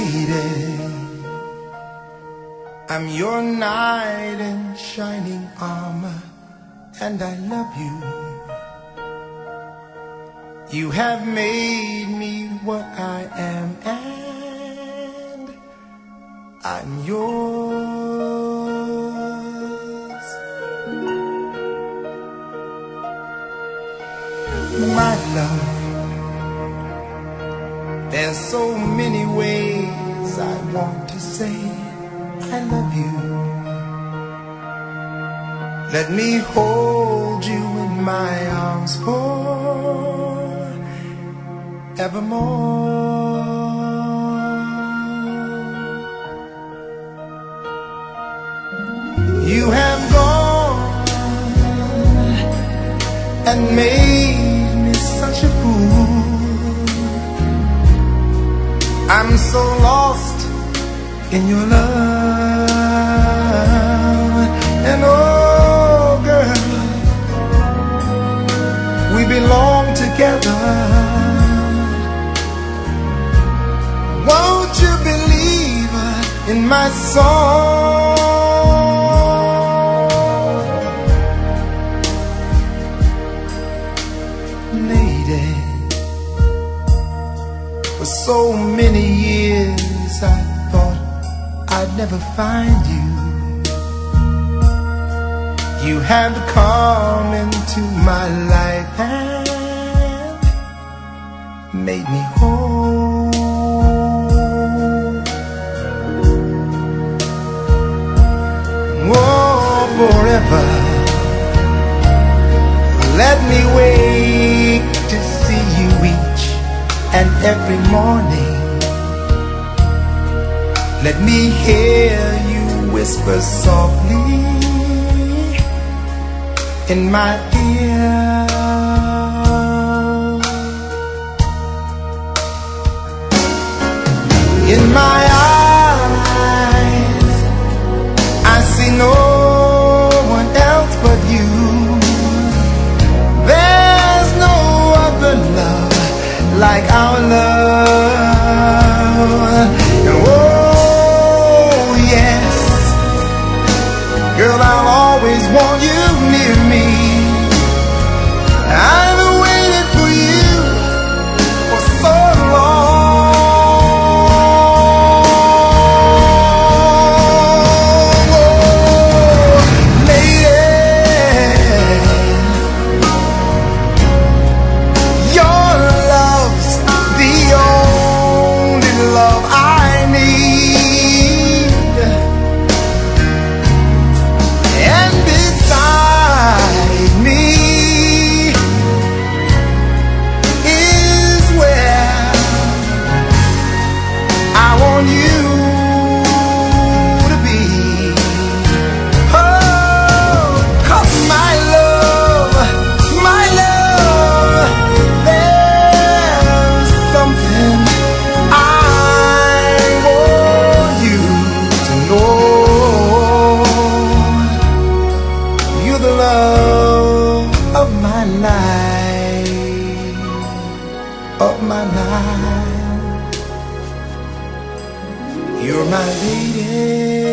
lady, I'm your knight in shining armor, and I love you. You have made me what I am, and I'm yours. My love, there's so many ways I want to say I love you. Let me hold you in my arms forevermore. You have gone and made me such a fool. I'm so lost in your love, and oh girl, we belong together. Won't you believe in my song? Lady, for so many years I thought I'd never find you. You have come into my life and made me whole. Oh, forever, let me wake to see you each and every morning. Let me hear you whisper softly in my ear. In my eyes, I see no one else but you. There's no other love like our love. And oh yes, girl, I'll always want you near me. I've waited for you for so long. Oh, lady, your love's the only love I need. And beside me is where I want you to be. Oh, 'cause my love, there's something I want you to know. You're the love of my life, of my life. You're my lady.